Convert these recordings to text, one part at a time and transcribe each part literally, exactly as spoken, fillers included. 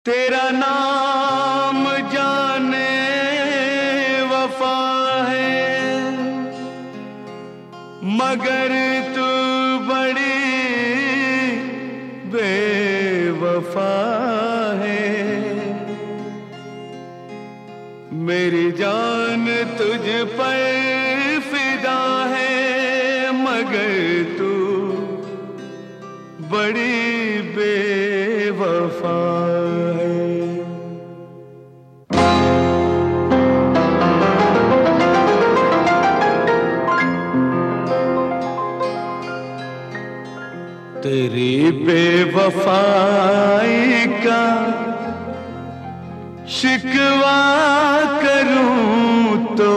तेरा नाम जाने वफा है, मगर तू बड़ी बेवफा है। मेरी जान तुझ पर फिदा है, मगर तू बड़ी बेवफा है। तेरी बेवफाई का शिकवा करूं तो,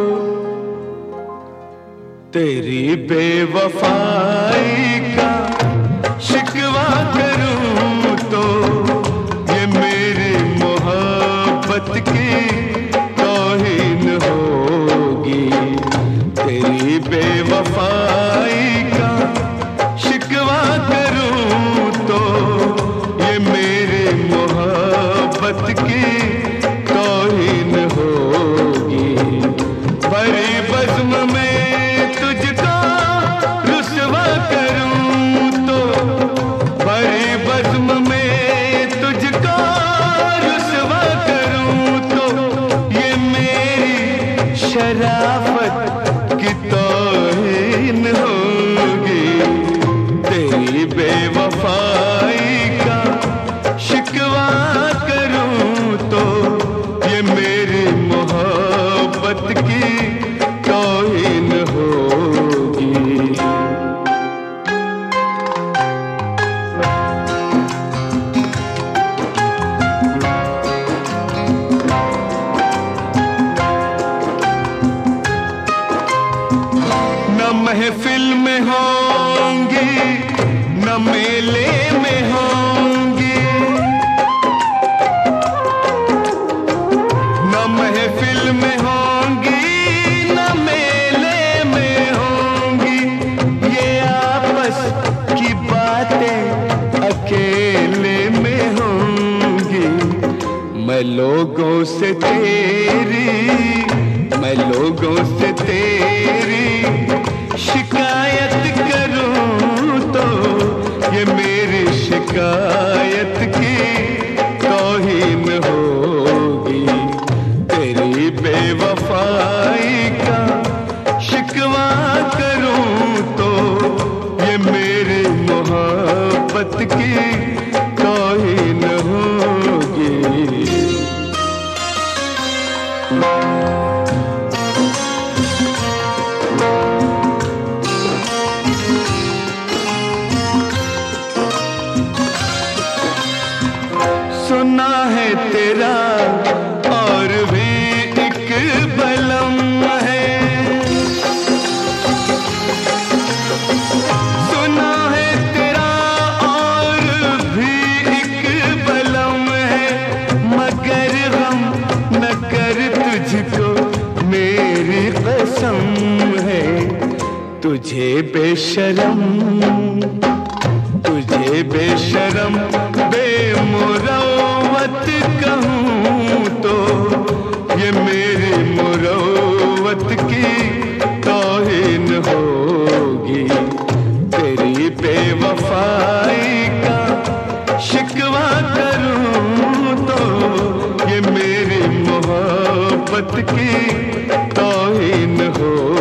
तेरी बेवफाई का शिकवा करूं तो, ये मेरी मोहब्बत की तौहीन होगी। तेरी बेवफाई का शिकवा करूं तो, ये मेरी मोहब्बत की तौहीन होगी। बड़ी बज़्म में तुझको रुसवा करूं तो, बड़ी बज़्म में तुझको रुसवा करूं तो, ये मेरी शराफत की तौहीन होगी। तेरी बेवफाई का शिकवा करूं तो, ये मेरी मोहब्बत की तौहीन होगी। न महफिल में होंगी, न मेले में होंगी, न महफिल में होंगी, न मेले में होंगी। ये आपस की बातें अकेले में होंगी। मैं लोगों से तेरी, मैं लोगों से तेरी शिकायत करूं तो, ये मेरी शिकायत की तौहीन होगी। तेरी बेवफाई का शिकवा करूं तो, ये मेरी मोहब्बत की तौहीन होगी। सुना है तेरा और भी एक बलम है, सुना है तेरा और भी एक बलम है, मगर गम न कर तुझको मेरी कसम है। तुझे बेशरम, तुझे बेशरम बेमुरव्वत कहूं तो, ये मेरी मुरव्वत की तौहीन होगी। तेरी बेवफाई का शिकवा करूं तो, ये मेरी मोहब्बत की तौहीन होगी।